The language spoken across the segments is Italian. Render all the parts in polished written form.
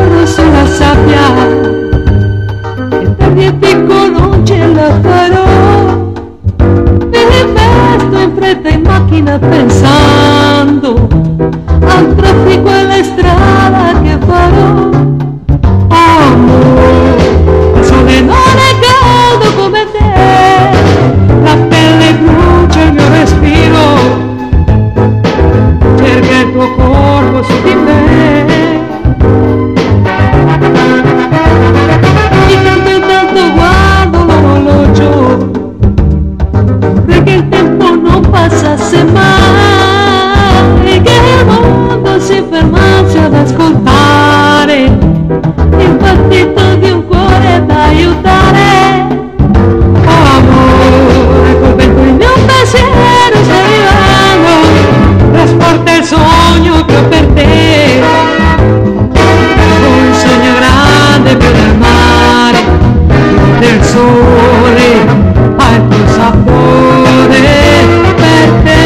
sguardo sulla sabbia e per dico non ce la farò. Mi investo in fretta in macchina pensando al traffico e alla strada che farò. Amore, il sole non è caldo come te, la pelle brucia il mio respiro, cerca il tuo corpo su di me. Di tanto guardo l'orologio, perché il tempo non passasse mai, che il mondo si fermasse ad ascoltare il battito di un cuore da aiutare. Oh amore, col vento il mio pensiero sta arrivando, trasporta il sogno che ho per te, un sogno grande più del mare, del sole, al tuo sapore per te.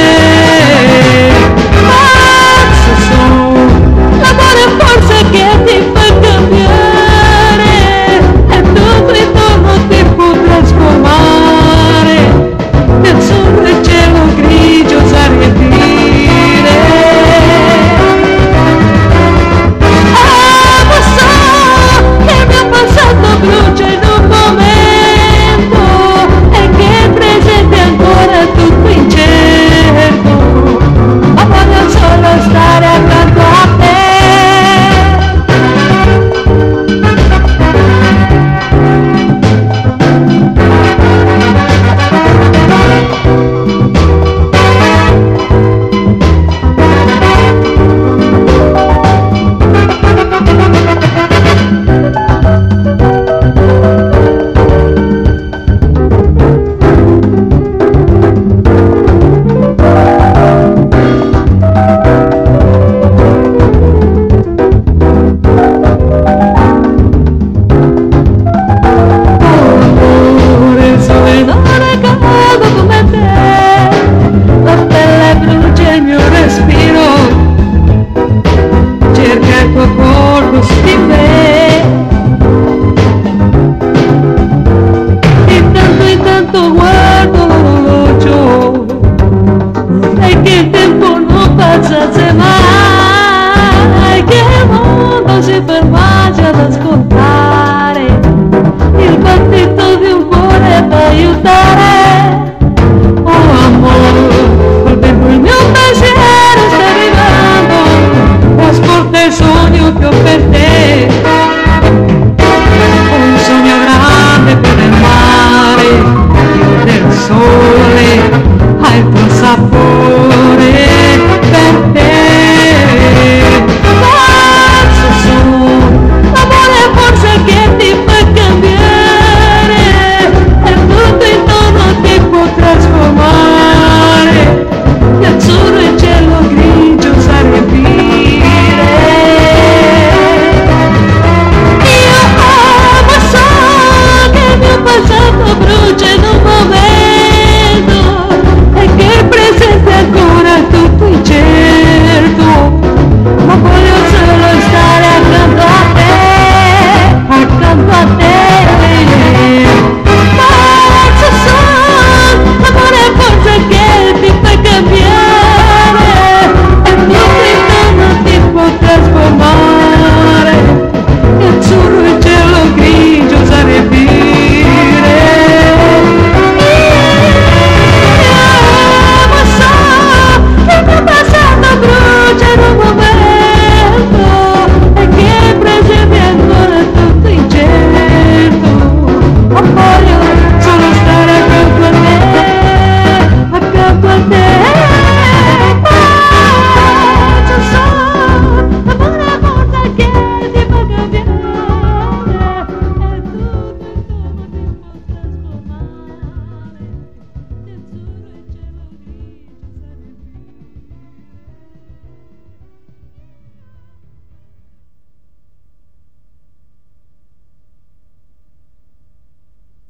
Pazzo sono, l'amore forse che ti fa cambiare, e tutto intorno ti può trasformare, nell'azzurro il cielo grigio sa riempire. Ah, ma so che il mio passato brucia in un momento e che il presente è ancora tutto incerto, ma voglio solo stare accanto a te. Mai che il mondo si fermasse ad ascoltare il battito di un cuore da aiutare.